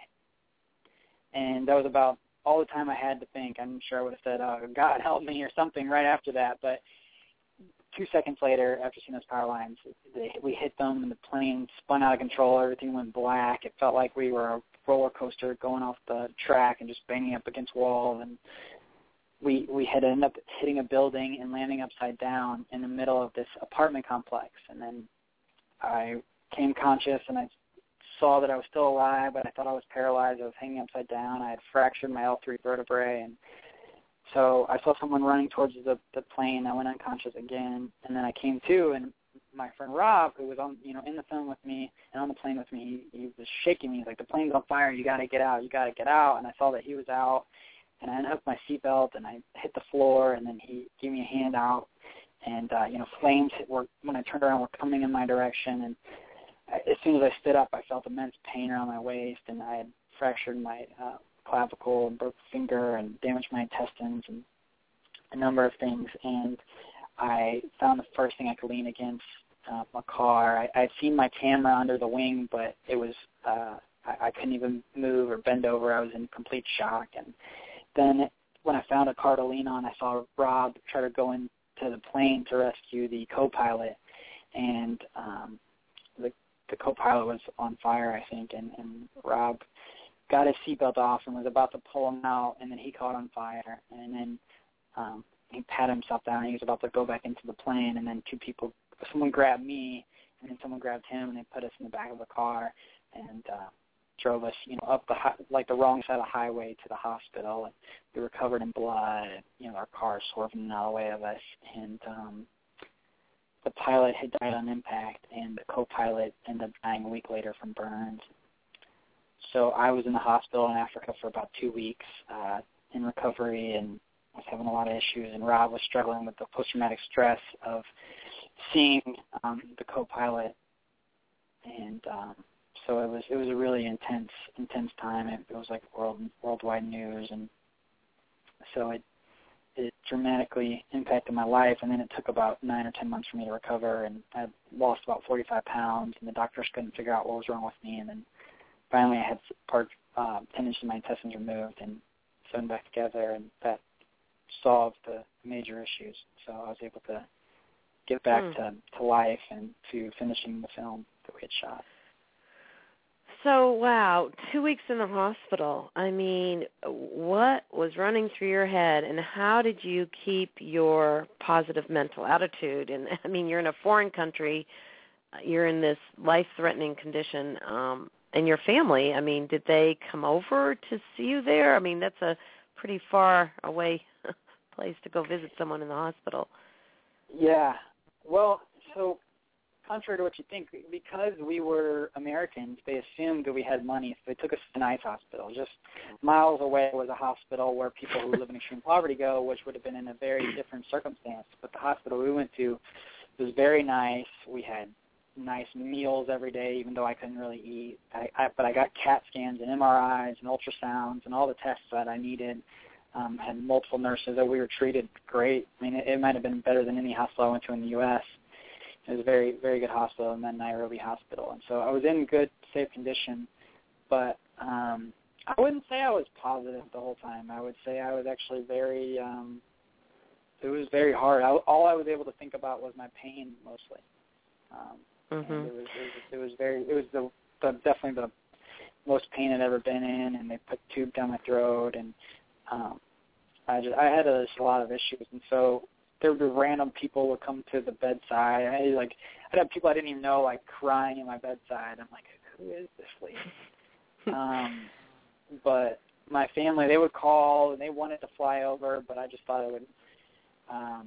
And that was about all the time I had to think. I'm sure I would have said, oh, God help me or something right after that. But two seconds later, after seeing those power lines, they, we hit them, and the plane spun out of control. Everything went black. It felt like we were a roller coaster going off the track and just banging up against walls. And we we had ended up hitting a building and landing upside down in the middle of this apartment complex. And then I came conscious, and I saw that I was still alive, but I thought I was paralyzed. I was hanging upside down. I had fractured my L three vertebrae, and so I saw someone running towards the, the plane. I went unconscious again, and then I came to, and my friend Rob, who was on, you know, in the film with me and on the plane with me, he, he was shaking me. He's like, the plane's on fire. You got to get out. You got to get out. And I saw that he was out, and I unhooked my seatbelt, and I hit the floor, and then he gave me a hand out, and, uh, you know, flames were, when I turned around, were coming in my direction. And as soon as I stood up, I felt immense pain around my waist, and I had fractured my uh, clavicle and broke a finger and damaged my intestines and a number of things. And I found the first thing I could lean against, uh, a car. I, I'd seen my camera under the wing, but it was uh, I, I couldn't even move or bend over. I was in complete shock. And then when I found a car to lean on, I saw Rob try to go into the plane to rescue the co-pilot, and um, the the co-pilot was on fire, I think, and, and Rob got his seatbelt off and was about to pull him out, and then he caught on fire. And then um, he patted himself down, and he was about to go back into the plane, and then two people, someone grabbed me, and then someone grabbed him, and they put us in the back of the car, and uh, drove us, you know, up the hi- like the wrong side of the highway to the hospital, and we were covered in blood, and, you know, our car swerving out of the way of us, and um, the pilot had died on impact, and the co-pilot ended up dying a week later from burns. So I was in the hospital in Africa for about two weeks uh, in recovery, and was having a lot of issues, and Rob was struggling with the post-traumatic stress of seeing um, the co-pilot, and um, so it was it was a really intense intense time. It, it was like world worldwide news, and so it it dramatically impacted my life. And then it took about nine or ten months for me to recover, and I lost about forty-five pounds, and the doctors couldn't figure out what was wrong with me. And then finally, I had part uh, ten inches of my intestines removed and sewn back together, and that solved the major issues. So I was able to get back mm. to, to life and to finishing the film that we had shot.
So, wow, two weeks in the hospital. I mean, what was running through your head, and how did you keep your positive mental attitude? And, I mean, you're in a foreign country. You're in this life-threatening condition. Um, and your family, I mean, did they come over to see you there? I mean, that's a pretty far away place to go visit someone in the hospital.
Yeah. Well, so contrary to what you think, because we were Americans, they assumed that we had money, so they took us to a nice hospital. Just miles away was a hospital where people who live in extreme poverty go, which would have been in a very different circumstance. But the hospital we went to was very nice. We had nice meals every day, even though I couldn't really eat. I, I, but I got CAT scans and M R Is and ultrasounds and all the tests that I needed. Um, had multiple nurses that we were treated great. I mean, it, it might have been better than any hospital I went to in the U S It was a very, very good hospital, and then Nairobi Hospital. And so I was in good, safe condition. But um, I wouldn't say I was positive the whole time. I would say I was actually very, um, it was very hard. I, all I was able to think about was my pain mostly. Um, mm-hmm. and it was, it was, it was very, it was the, the definitely the most pain I'd ever been in, and they put a tube down my throat, and um, I just, I had a, just a lot of issues, and so there would be random people would come to the bedside. I like I'd have people I didn't even know like crying in my bedside. I'm like, who is this lady? um, but my family, they would call and they wanted to fly over, but I just thought it would um,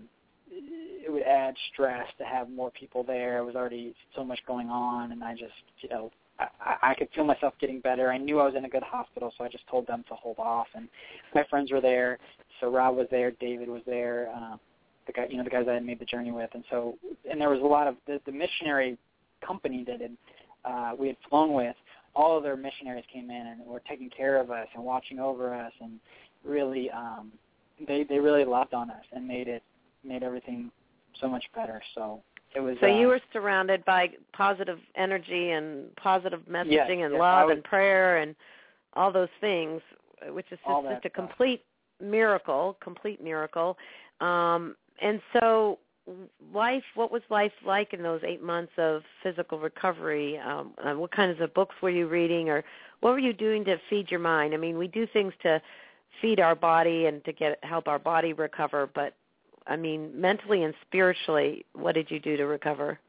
it would add stress to have more people there. It was already so much going on, and I just you know I, I could feel myself getting better. I knew I was in a good hospital, so I just told them to hold off. And my friends were there, so Rob was there, David was there. Um, the guy, you know, the guys I had made the journey with, and so, and there was a lot of the, the missionary company that had, uh, we had flown with. All of their missionaries came in and were taking care of us and watching over us, and really, um, they they really loved on us and made it made everything so much better. So it was.
So
uh,
you were surrounded by positive energy and positive messaging
yes,
and
yes,
love
was,
and prayer and all those things, which is just, just a
stuff.
complete miracle, complete miracle. Um, And so life, what was life like in those eight months of physical recovery? Um, uh, what kinds of books were you reading, or what were you doing to feed your mind? I mean, we do things to feed our body and to get help our body recover, but, I mean, mentally and spiritually, what did you do to recover?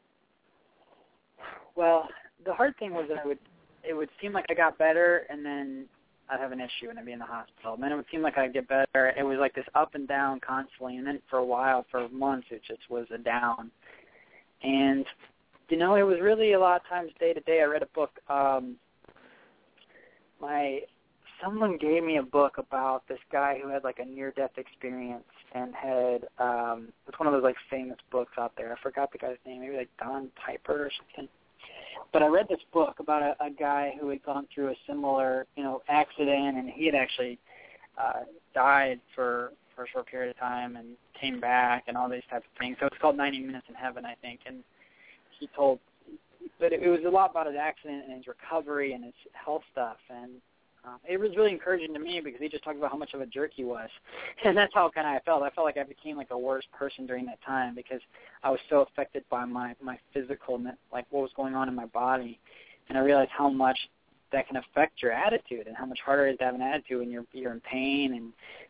Well, the hard thing was that I would, it would seem like I got better, and then I'd have an issue and I'd be in the hospital. And then it would seem like I'd get better. It was like this up and down constantly. And then for a while, for months, it just was a down. And, you know, it was really a lot of times day to day. I read a book. Um, my someone gave me a book about this guy who had like a near-death experience and had, um, it's one of those like famous books out there. I forgot the guy's name. Maybe like Don Piper or something. But I read this book about a, a guy who had gone through a similar, you know, accident, and he had actually uh, died for, for a short period of time and came back and all these types of things. So it's called ninety minutes in Heaven, I think. And he told, but it, it was a lot about his accident and his recovery and his health stuff. And um, it was really encouraging to me because he just talked about how much of a jerk he was. And that's how kind of I felt. I felt like I became like a worse person during that time because I was so affected by my, my physical, like what was going on in my body. And I realized how much that can affect your attitude and how much harder it is to have an attitude when you're, you're in pain and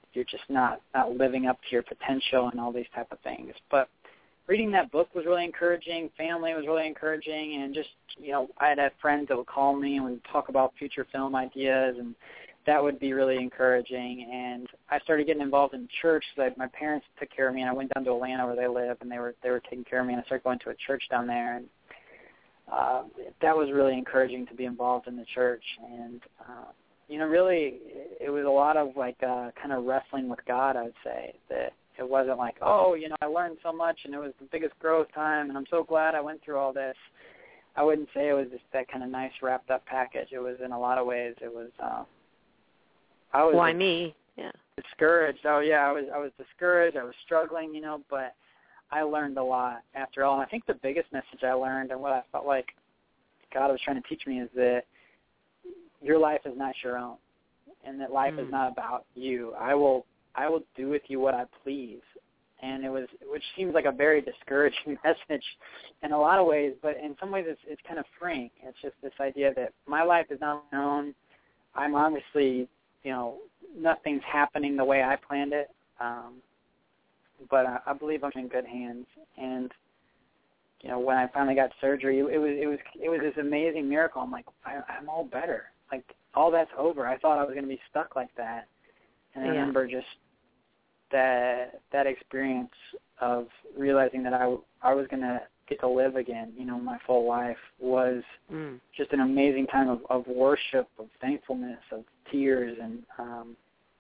you're just not, not living up to your potential and all these type of things. But reading that book was really encouraging. Family was really encouraging, and just, you know, I had had friends that would call me and would talk about future film ideas, and that would be really encouraging. And I started getting involved in church. So that my parents took care of me, and I went down to Atlanta where they live, and they were they were taking care of me, and I started going to a church down there, and uh, that was really encouraging to be involved in the church. And uh, you know, really, it was a lot of like uh, kind of wrestling with God, I would say. That it wasn't like, oh, you know, I learned so much, and it was the biggest growth time, and I'm so glad I went through all this. I wouldn't say it was just that kind of nice wrapped up package. It was, in a lot of ways, it was. Uh, I was
Why me? Yeah.
Discouraged. Oh yeah, I was. I was discouraged. I was struggling, you know, but I learned a lot after all. And I think the biggest message I learned, and what I felt like God was trying to teach me, is that your life is not your own, and that life mm. is not about you. I will. I will do with you what I please. And it was, which seems like a very discouraging message in a lot of ways, but in some ways it's, it's kind of freeing. It's just this idea that my life is not my own. I'm obviously, you know, nothing's happening the way I planned it, um, but I, I believe I'm in good hands. And you know, when I finally got surgery, it was it was it was this amazing miracle. I'm like, I, I'm all better. Like all that's over. I thought I was going to be stuck like that. And I
yeah.
remember just that that experience of realizing that I, I was going to get to live again, you know, my full life, was
mm. just
an amazing time of, of worship, of thankfulness, of tears, and um,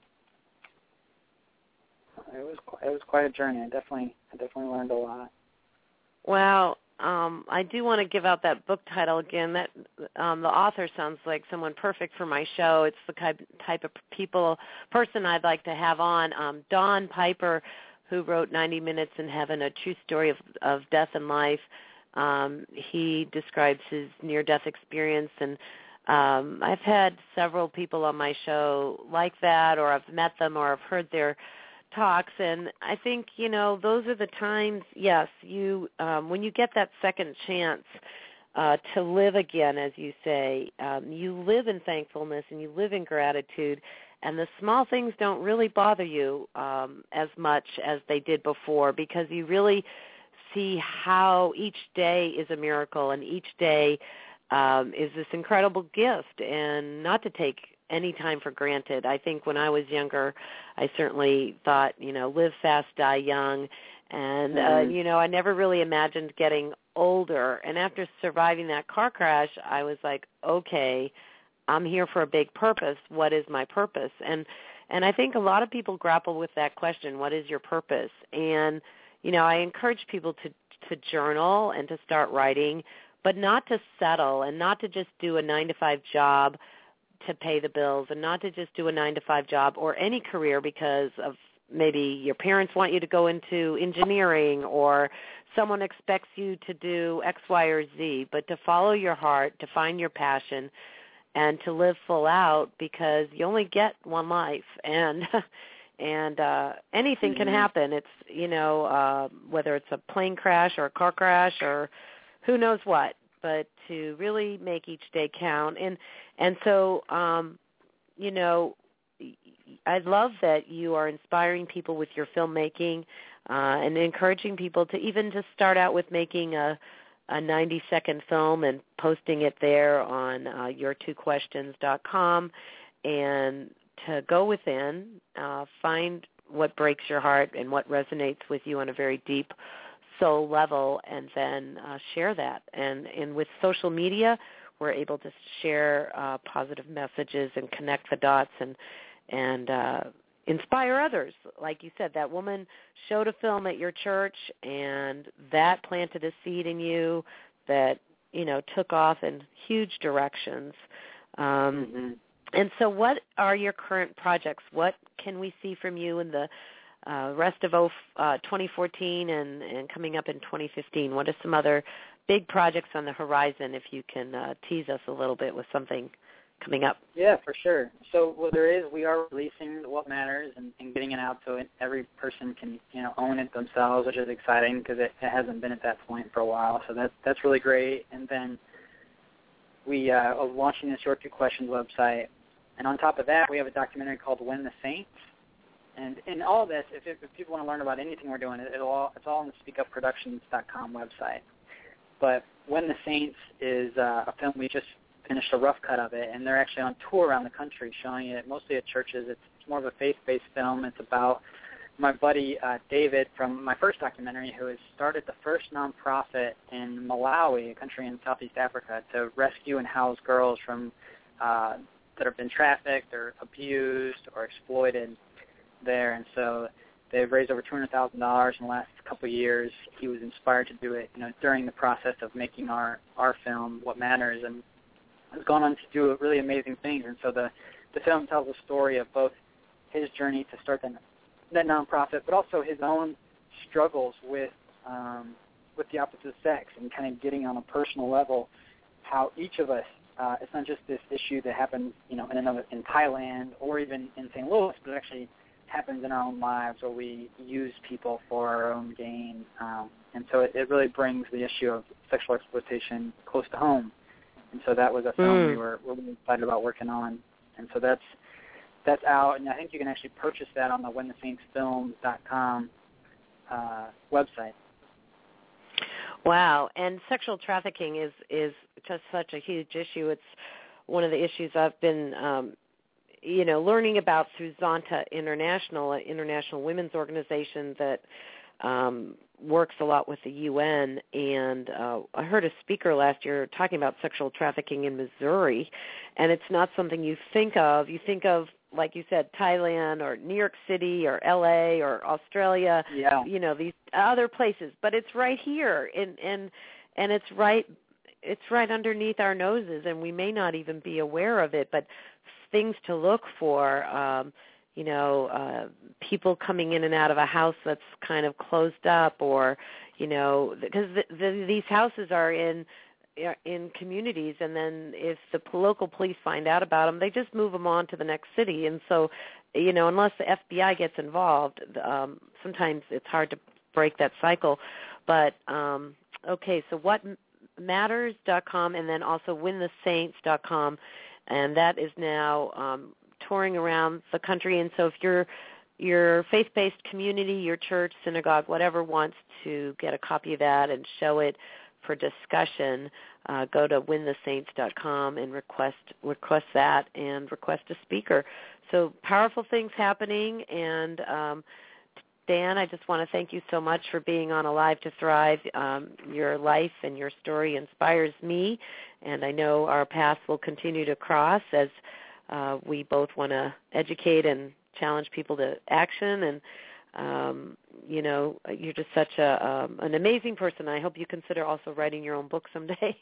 it was it was quite a journey. I definitely I definitely learned a lot.
Wow. Um, I do want to give out that book title again. That um, the author sounds like someone perfect for my show. It's the type of people person I'd like to have on. Um, Don Piper, who wrote ninety minutes in Heaven, a true story of, of death and life. Um, he describes his near-death experience, and um, I've had several people on my show like that, or I've met them, or I've heard their talks, and I think, you know, those are the times, yes, you um, when you get that second chance uh, to live again, as you say, um, you live in thankfulness and you live in gratitude, and the small things don't really bother you um, as much as they did before, because you really see how each day is a miracle, and each day um, is this incredible gift, and not to take any time for granted. I think when I was younger, I certainly thought, you know, live fast, die young. And, mm-hmm. uh, you know, I never really imagined getting older. And after surviving that car crash, I was like, okay, I'm here for a big purpose. What is my purpose? And and I think a lot of people grapple with that question, what is your purpose? And, you know, I encourage people to, to journal and to start writing, but not to settle and not to just do a nine to five job to pay the bills, and not to just do a nine to five job or any career because of maybe your parents want you to go into engineering, or someone expects you to do X, Y, or Z, but to follow your heart, to find your passion, and to live full out, because you only get one life, and and uh, anything mm-hmm. can happen. It's, you know, uh, whether it's a plane crash or a car crash or who knows what, but to really make each day count. And and so, um, you know, I love that you are inspiring people with your filmmaking uh, and encouraging people to even just start out with making a, a ninety-second film and posting it there on uh, your two questions dot com, and to go within, uh, find what breaks your heart and what resonates with you on a very deep soul level, and then uh, share that. And, and with social media, we're able to share uh, positive messages and connect the dots and and uh, inspire others. Like you said, that woman showed a film at your church, and that planted a seed in you that, you know, took off in huge directions. Um, mm-hmm. And so what are your current projects? What can we see from you in the uh, rest of uh, twenty fourteen and, and coming up in twenty fifteen? What are some other big projects on the horizon, if you can uh, tease us a little bit with something coming up?
Yeah, for sure. So what there is, we are releasing What Matters and, and getting it out so it, every person can, you know, own it themselves, which is exciting because it, it hasn't been at that point for a while. So that, that's really great. And then we uh, are launching this Your Two Questions website. And on top of that, we have a documentary called Win the Saints. And in all this, if, if people want to learn about anything we're doing, it'll all, it's all on the speak up productions dot com website. But When the Saints is uh, a film we just finished a rough cut of it, and they're actually on tour around the country showing it, mostly at churches. It's, it's more of a faith-based film. It's about my buddy uh, David from my first documentary, who has started the first nonprofit in Malawi, a country in Southeast Africa, to rescue and house girls from uh, that have been trafficked or abused or exploited there. And so they've raised over two hundred thousand dollars in the last couple of years. He was inspired to do it, you know, during the process of making our, our film, What Matters, and has gone on to do really amazing things. And so the, the film tells a story of both his journey to start that, that nonprofit, but also his own struggles with um, with the opposite sex and kind of getting on a personal level how each of us, uh, it's not just this issue that happens, you know, in another, in Thailand or even in Saint Louis, but it actually happens in our own lives where we use people for our own gain. Um, and so it, it really brings the issue of sexual exploitation close to home. And so that was a film mm. we were, we were really excited about working on. And so that's that's out, and I think you can actually purchase that on the when the saints films dot com uh, website.
Wow, and sexual trafficking is, is just such a huge issue. It's one of the issues I've been, um, you know, learning about through Zonta International, an international women's organization that um, works a lot with the U N. And uh, I heard a speaker last year talking about sexual trafficking in Missouri, and it's not something you think of. You think of, like you said, Thailand or New York City or L A or Australia,
yeah.
you know, these other places, but it's right here, and and and it's right it's right underneath our noses, and we may not even be aware of it. But things to look for, um, you know, uh, people coming in and out of a house that's kind of closed up, or you know, because the, the, these houses are in. in communities, and then if the local police find out about them, they just move them on to the next city. And so, you know, unless the F B I gets involved, um, sometimes it's hard to break that cycle. But, um, okay, so what matters dot com and then also when the saints dot com, and that is now um, touring around the country. And so if you're your faith-based community, your church, synagogue, whatever wants to get a copy of that and show it for discussion, uh, go to when the saints dot com and request request that and request a speaker. So powerful things happening. And um, Dan, I just want to thank you so much for being on Alive to Thrive. Um, your life and your story inspires me, and I know our paths will continue to cross as uh, we both want to educate and challenge people to action. And Um, you know, you're just such a um, an amazing person. I hope you consider also writing your own book someday,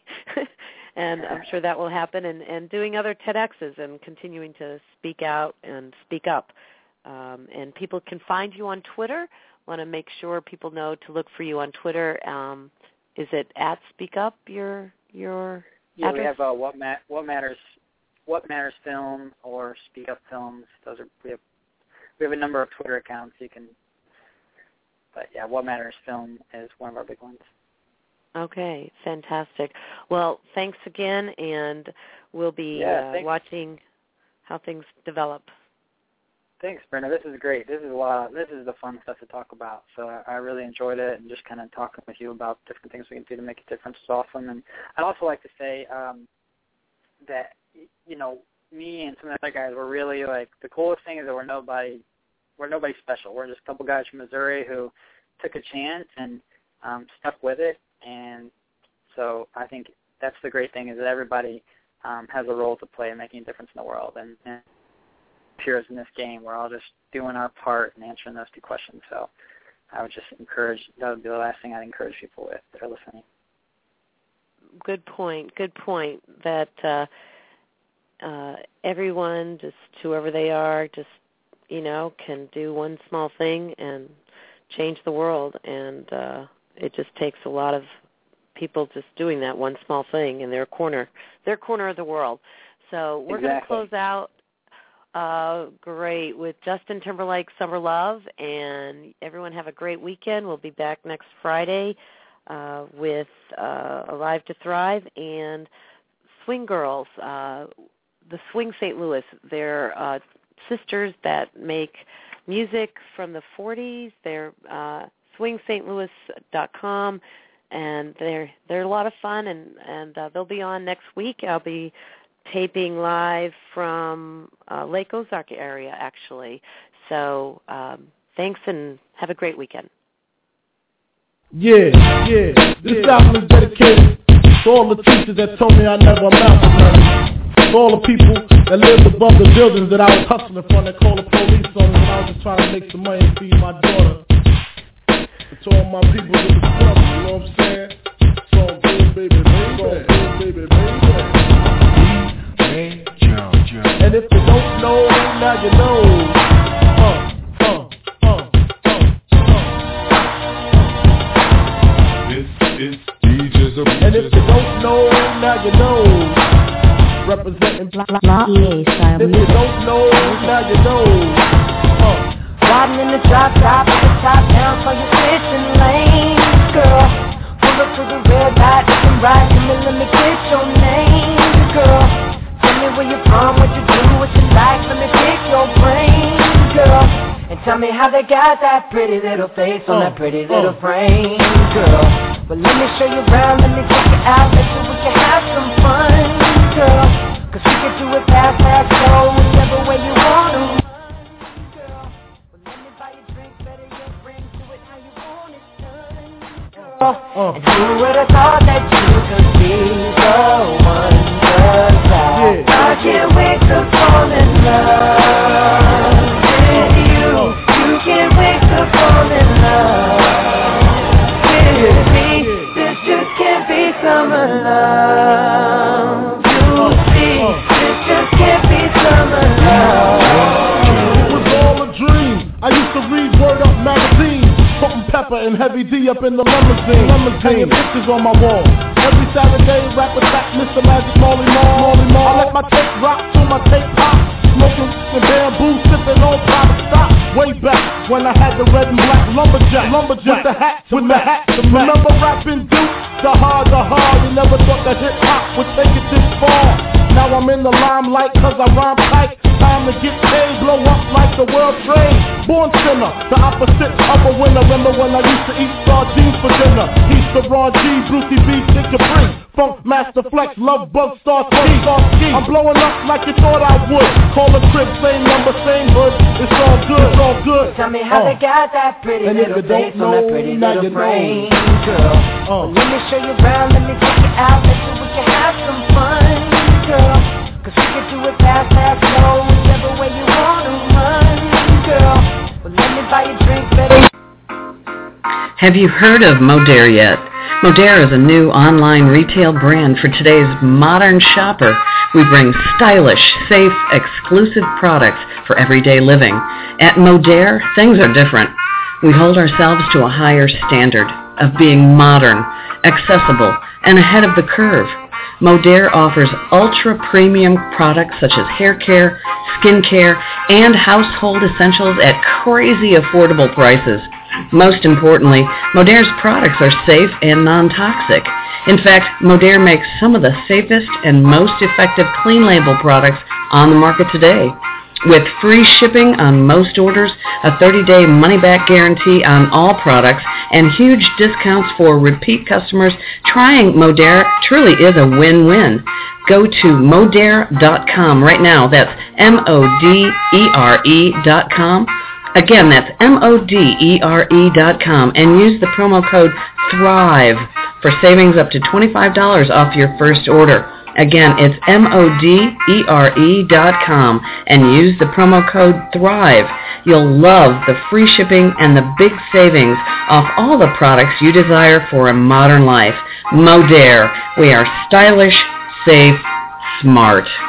and I'm sure that will happen. And, and doing other TEDx's and continuing to speak out and speak up. Um, and people can find you on Twitter. Want to make sure people know to look for you on Twitter. Um, is it at Speak Up? Your your
yeah,
address?
we have uh, what ma- what matters what matters film or Speak Up Films. Those are we have. We have a number of Twitter accounts you can, but yeah, What Matters Film is one of our big ones.
Okay, fantastic. Well, thanks again, and we'll be
yeah,
uh, watching how things develop.
Thanks, Brenda. This is great. This is a lot. This is the fun stuff to talk about. So I, I really enjoyed it, and just kind of talking with you about different things we can do to make a difference is awesome. And I'd also like to say um, that you know. me and some of the other guys were really like the coolest thing is that we're nobody we're nobody special. We're just a couple guys from Missouri who took a chance and um, stuck with it. And so I think that's the great thing is that everybody um, has a role to play in making a difference in the world. And, and heroes in this game, we're all just doing our part and answering those two questions. So I would just encourage that would be the last thing I'd encourage people with that are listening.
Good point. Good point. That. Uh, Uh, everyone, just whoever they are, just, you know, can do one small thing and change the world. And uh, it just takes a lot of people just doing that one small thing in their corner, their corner of the world. So we're
exactly.
going to close out uh, great with Justin Timberlake, Summer Love. And everyone have a great weekend. We'll be back next Friday uh, with uh, Alive to Thrive and Swing Girls. Uh, The Swing Saint Louis, they're uh, sisters that make music from the forties. They're uh, swing st louis dot com, and they're they're a lot of fun, and, and uh, they'll be on next week. I'll be taping live from uh, Lake Ozark area, actually. So um, thanks, and have a great weekend.
Yeah, yeah, this album is dedicated to all the teachers that told me I never amount to nothing. To all the people that lived above the buildings that I was hustling from, that called the police on me when I was just trying to make some money and feed my daughter. To all my people in the struggle, you know what I'm saying? It's all good, baby, baby. It's all good, baby, baby.
Hey, Joe, Joe.
And if you don't know, now you know. Uh, uh, uh, uh, uh.
This is D J Zaboo.
And if you don't know, now you know. Representing
La La E A style
if you
music.
don't know, now you know. Uh.
Riding in the drop top, with the top down for your switching lanes, girl. Pull up to the red light, you can ride, come and let me get your name, girl. Tell me where you're from, what you do, what you like, let me pick your brain, girl. And tell me how they got that pretty little face on that pretty little frame, girl. But let me show you around, let me take you out, let you we can have some fun, girl. Cause we can do it fast, fast, slow, whichever way you want to.
Uh.
And who would have thought that you could be the one? Cause I,
Yeah.
I can't wait to fall in love with you. You can't wait to fall in love with me. This just can't be summer love. You see, this just can't be summer love.
It was all a dream. I used to read Word Up magazine, putting Pepper and Heavy D up in the limousine, limousine. Hanging pictures on my wall. Every Saturday, rap attack, Mister Magic, Molly Mall, Molly Mall. I let my tape rock till my tape pop, smoking and bamboo, sipping on private stock. Way back when I had the red and black lumberjack, lumberjack with the hat, with the hat. Remember rapping Duke, the hard, the hard. You never thought that hip hop would take it this far. Now I'm in the limelight cause I rhyme tight. Time to get paid, blow up like the world trade. Born sinner, the opposite of a winner. Remember when I used to eat sardines for dinner? East of Ron G, Brucey B, Dick Capri, Funk Master Flex, Love Bug, Star Ski. I'm blowing up like you thought I would. Call a crib, same number, same hood. It's all good, it's all good.
Tell me how
uh.
they got that pretty
And if
little
you don't
face on that
know,
pretty
now
little
you know.
frame, girl.
Uh.
Well, let me show you around, let me take you out, let you we can have some fun, girl. Cause we can do it fast, fast, slow, whichever way you wanna run, girl. Well, let me buy you drinks, baby.
Have you heard of Modere yet? Modere is a new online retail brand for today's modern shopper. We bring stylish, safe, exclusive products for everyday living. At Modere, things are different. We hold ourselves to a higher standard of being modern, accessible, and ahead of the curve. Modere offers ultra-premium products such as hair care, skin care, and household essentials at crazy affordable prices. Most importantly, Modere's products are safe and non-toxic. In fact, Modere makes some of the safest and most effective clean label products on the market today. With free shipping on most orders, a thirty-day money-back guarantee on all products, and huge discounts for repeat customers, trying Modere truly is a win-win. Go to modere dot com right now. That's M O D E R E dot com. Again, that's M O D E R E dot com, and use the promo code THRIVE for savings up to twenty-five dollars off your first order. Again, it's M O D E R E dot com, and use the promo code THRIVE. You'll love the free shipping and the big savings off all the products you desire for a modern life. Modere. We are stylish, safe, smart.